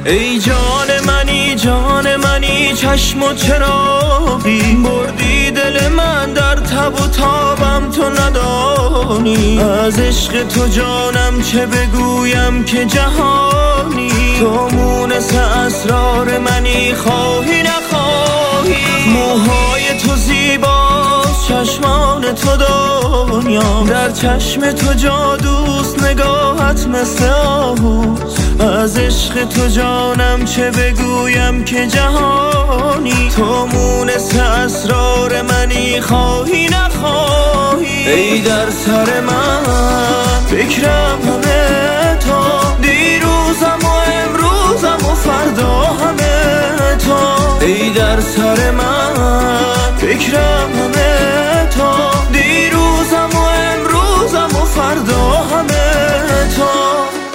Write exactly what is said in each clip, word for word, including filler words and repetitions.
ای جان منی جان منی چشم و چراغی، بردی دل من در تب و تابم تو ندانی. از عشق تو جانم چه بگویم که جهانی، تو مونس اسرار منی خواهی نخواهی. موهای تو زیباست چشمان تو دنیا، در چشم تو جادوست نگاهت مثل آهوست. از عشق تو جانم چه بگویم که جهانی، تو مونس اسرار منی خواهی نخواهی. ای در سر من فکرم همه تو، دیروزم و امروزم و فردا همه تو. ای در سر من فکرم همه تو، دیروزم و امروزم و فردا همه تو.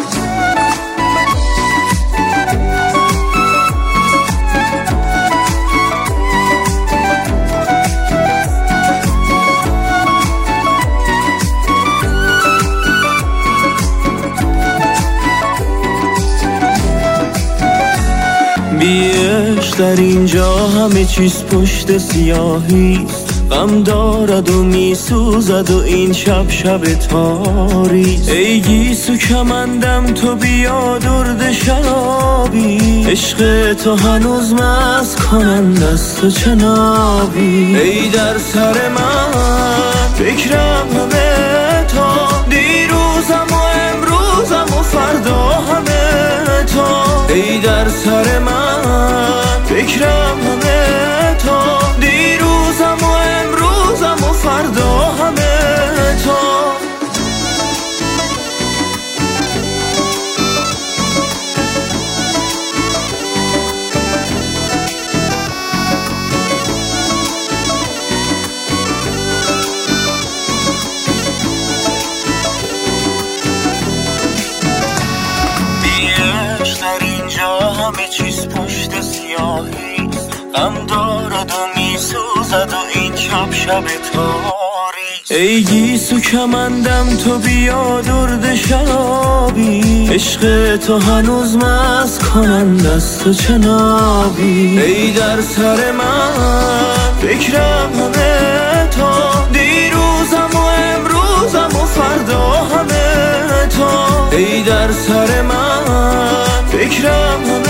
بیش در اینجا همه چیز پشت سیاهیست، غم دارد و میسوزد و این شب شب تاریست. ای گیسو کمندم تو بیا درد شرابی، عشق تو هنوز مست کنند از تو چنابی. ای در سر من فکرم همه تو، دیروزم و امروزم و فردا همه تو. ای در سر من فکرم همه تو، دیروزم و امروزم و فردا همه تو. بیش در اینجا همه چیز پشت سیاهیست، غم دارد و میسوزد و این شب شب تاریست. ای گیسو کمندم تو بیا درد شرابی، عشق تو هنوز مست کنند از تو چنابی. ای در سر من فکرم همه تو، دیروزم و امروزم و فردا همه تو. ای در سر من فکرم همه